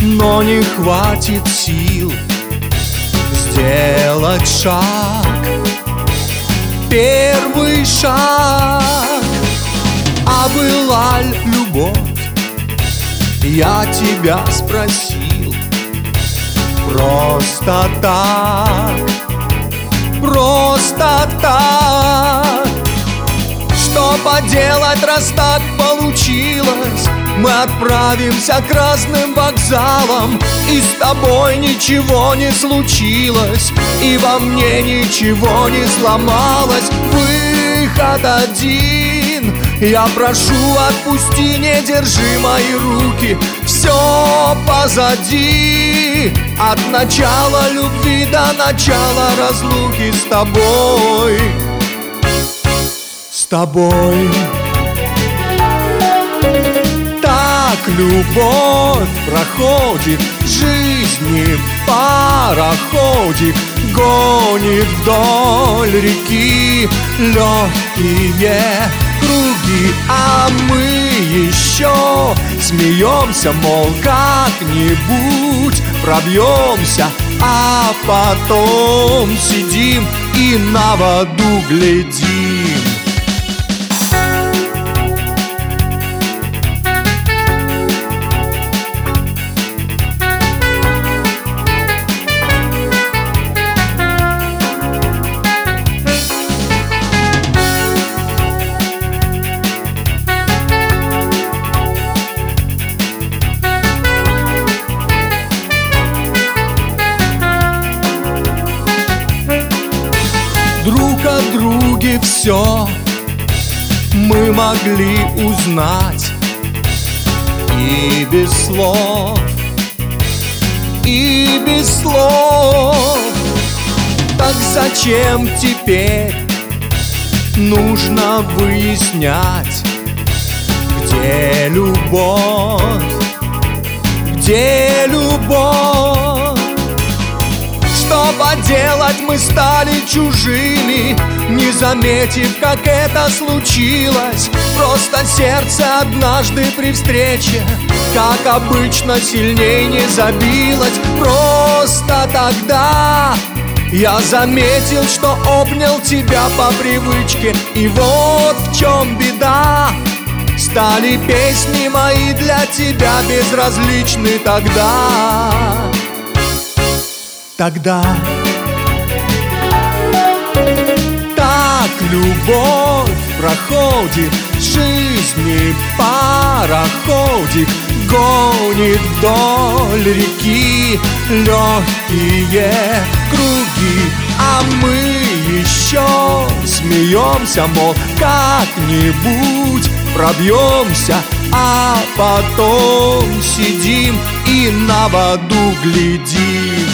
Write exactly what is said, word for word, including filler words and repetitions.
но не хватит сил сделать шаг, первый шаг. А была ль любовь? Я тебя спросил просто так, просто так. Что поделать, раз так получилось? Мы отправимся к разным вокзалам, и с тобой ничего не случилось, и во мне ничего не сломалось. Выход один. Я прошу, отпусти, не держи мои руки. Все позади. От начала любви до начала разлуки с тобой, с тобой. Так любовь проходит, жизни пароходик гонит вдоль реки легкие круги, а мы еще смеемся, мол, как-нибудь пробьемся, а потом сидим и на воду глядим. Друг о друге все мы могли узнать и без слов, и без слов. Так зачем теперь нужно выяснять, где любовь, где любовь? Что поделать, мы стали чужими, не заметив, как это случилось. Просто сердце однажды при встрече, как обычно, сильней не забилось. Просто тогда я заметил, что обнял тебя по привычке. И вот в чем беда, стали песни мои для тебя безразличны тогда. Тогда так любовь проходит, жизни пароходик гонит вдоль реки легкие круги, а мы еще смеемся, мол, как-нибудь пробьемся, а потом сидим и на воду глядим.